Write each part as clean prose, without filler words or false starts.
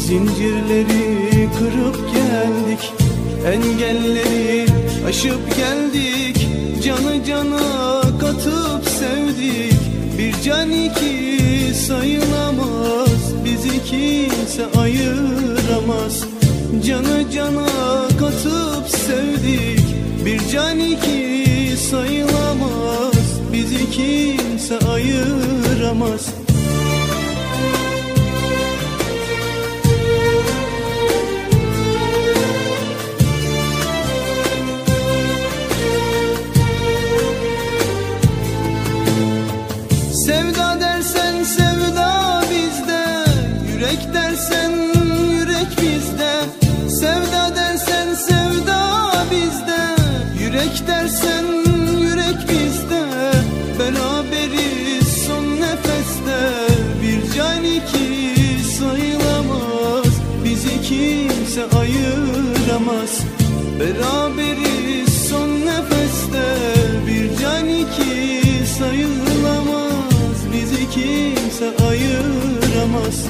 Zincirleri kırıp geldik, engelleri aşıp geldik. Canı cana katıp sevdik, bir can iki sayılamaz. Bizi kimse ayıramaz. Canı cana katıp sevdik, bir can iki sayılamaz. Bizi kimse ayıramaz. Sevda dersen sevda bizde, yürek dersen yürek bizde. Sevda dersen sevda bizde, yürek dersen yürek bizde. Beraberiz son nefeste, bir can iki sayılamaz. Bizi kimse ayıramaz. Beraberiz son nefeste, bir can iki sayılamaz. Bizi kimse ayıramaz.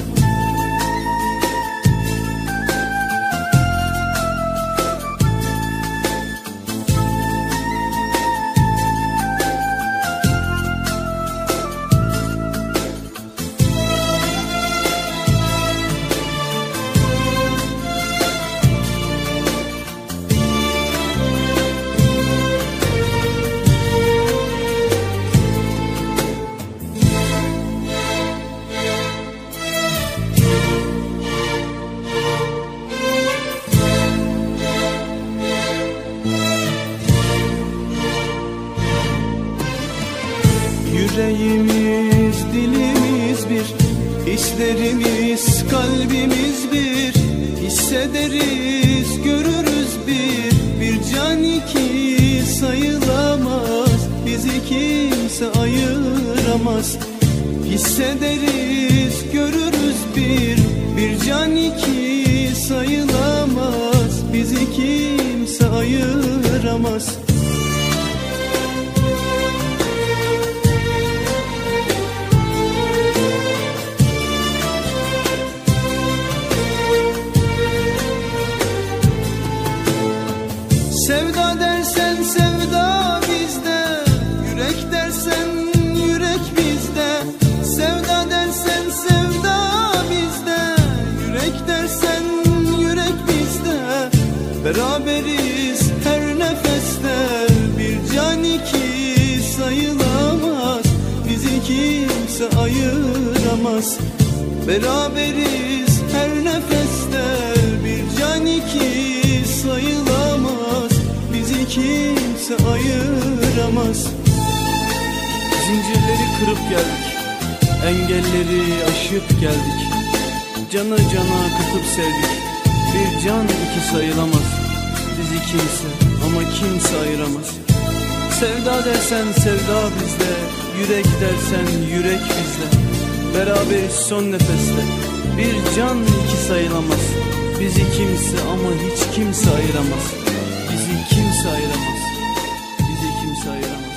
Yüreğimiz, dilimiz bir, hislerimiz, kalbimiz bir. Hissederiz, görürüz bir can iki sayılamaz. Bizi kimse ayıramaz. Hissederiz, görürüz bir can iki sayılamaz. Bizi kimse ayıramaz. Sevda dersen sevda bizde, yürek dersen yürek bizde. Sevda dersen sevda bizde, yürek dersen yürek bizde. Beraberiz her nefeste, bir can iki sayılamaz. Bizi kimse ayıramaz. Beraberiz her nefeste, bir can iki sayılamaz. Bizi kimse ayıramaz. Zincirleri kırıp geldik, engelleri aşıp geldik. Canı cana katıp sevdik, bir can iki sayılamaz. Bizi kimse ama kimse ayıramaz. Sevda dersen sevda bizde, yürek dersen yürek bizde. Beraberiz son nefeste, bir can iki sayılamaz. Bizi kimse ama hiç kimse ayıramaz. Bizi kimse ayıramaz. Bizi kimse ayıramaz.